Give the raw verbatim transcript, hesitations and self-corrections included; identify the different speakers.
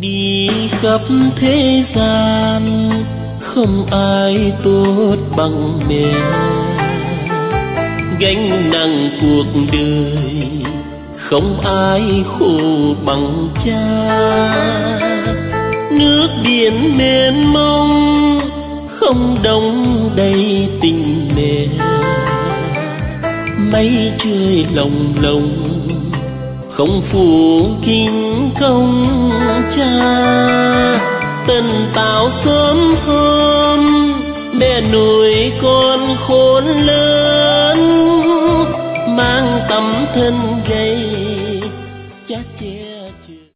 Speaker 1: đi khắp thế gian không ai tốt bằng mẹ, gánh nặng cuộc đời không ai khổ bằng cha. Nước biển mênh mông không đong đầy tình mẹ, mây trời lồng lộng không phủ kín công cha. Tần tảo sớm hôm mẹ nuôi con khôn lớn, mang tấm thân gầy